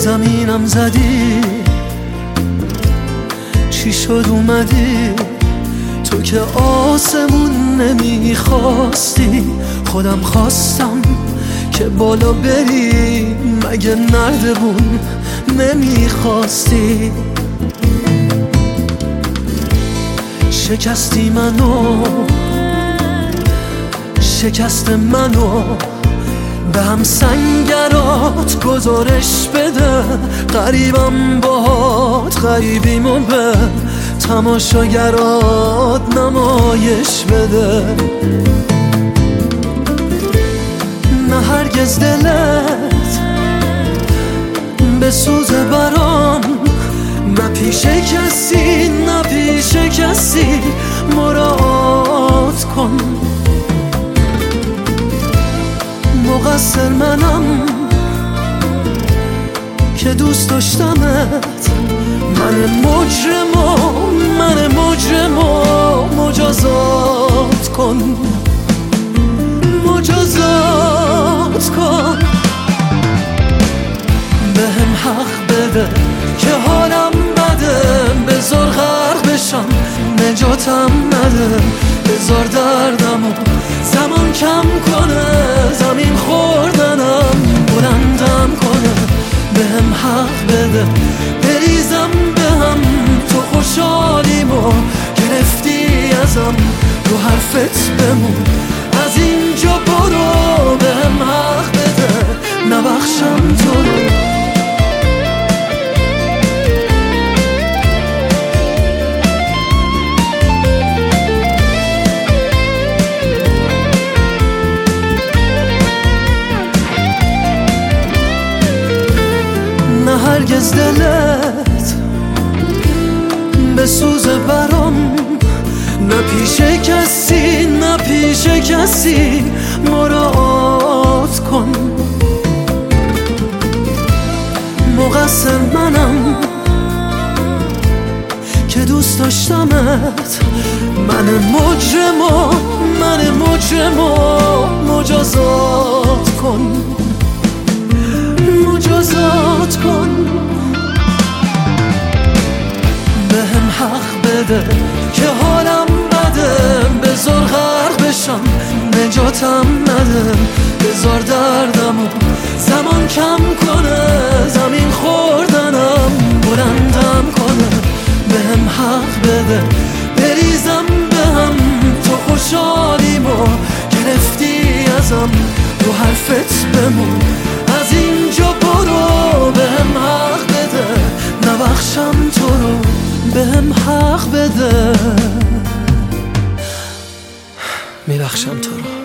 زمینم زدی، چی شد اومدی تو که آسمون نمیخواستی، خودم خواستم که بالا بری، مگه نردبون نمیخواستی؟ شکستی منو، شکست منو به هم سنگرات گزارش بده، غریبم باهات غریبیمو به تماشاگرات نمایش بده. نه هرگز دلت بسوزه برام، نه پیش کسی نه پیش کسی مراعات کن. مقصر منم که دوست داشتمت، من مجرمو مجازات کن، مجازات کن. بهم حق بده که حالم بده، بذار غرق بشم نجاتم نده، بذار دردمو زمان کم کنه، زمین خوردنم بلندم کنه. بهم حق بده بریزم بهم، تو خوشحالیمو گرفتی ازم، رو حرفت بمون از اینجا برو. بهم حق بده نبخشم تو رو. نه هرگز دلت بسوزه برام، نه پیش کسی نه پیش کسی مراعات کن. مقصر منم که دوست داشتمت، من مجرمو مجازات کن، مجازات کن. بهم حق بده که حالم بده، بذار غرق بشم نجاتم نده، بذار دردمو زمان کم کنه، زمین خوردنم بلندم کنه. بهم حق بده بریزم بهم، تو خوشحالیمو گرفتی ازم، رو حرفت بمون از اینجا برو. بهم حق بده نبخشم تو رو، بهم حق بده میبخشم تو رو.